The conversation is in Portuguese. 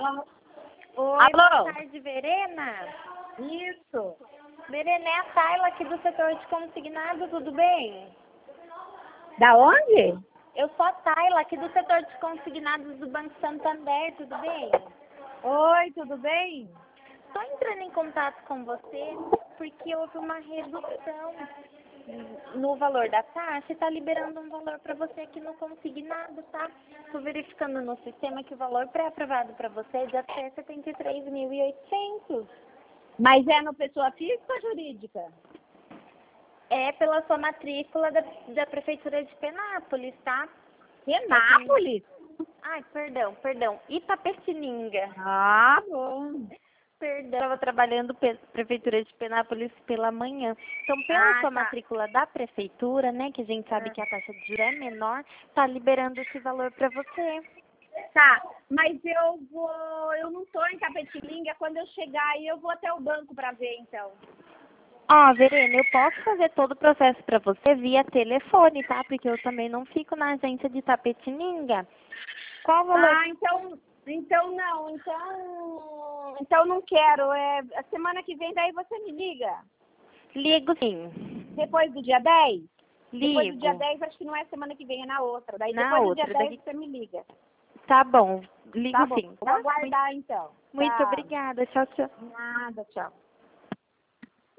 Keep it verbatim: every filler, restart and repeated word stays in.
Oi, Alô? boa tarde, Verena. Isso. Verena, é a Tayla aqui do setor de consignado, tudo bem? Da onde? Eu sou a Tayla aqui do setor de consignados do Banco Santander, tudo bem? Oi, tudo bem? Estou entrando em contato com você porque houve uma redução no valor da taxa e está liberando um valor para você aqui no consignado, tá? Estou verificando no sistema que o valor pré-aprovado para você é de até setenta e três mil e oitocentos. Mas é no pessoa física ou jurídica? É pela sua matrícula da, da Prefeitura de Penápolis, tá? Penápolis? Ai, perdão, perdão. Itapetininga. Ah, bom. Perdão, estava trabalhando pe Prefeitura de Penápolis pela manhã. Então, pela Ah, sua tá. matrícula da Prefeitura, né, que a gente sabe Ah. que a taxa de juros é menor, tá liberando esse valor para você. Tá, mas eu vou, eu não tô em Tapetininga, quando eu chegar aí eu vou até o banco pra ver então. Ó, Verena, eu posso fazer todo o processo para você via telefone, tá? Porque eu também não fico na agência de Tapetininga. Qual o valor? Ah, então, então não, então, então não quero. É, a semana que vem daí você me liga. Ligo sim. Depois do dia dez? Depois do dia Ligo. dez, acho que não é semana que vem, é na outra. Daí Na depois do dia outra, dez daqui. você me liga. Tá bom. Ligo Tá bom, sim, vou tá? aguardar então. Muito Tá. obrigada. Tchau, tchau. Nada, tchau.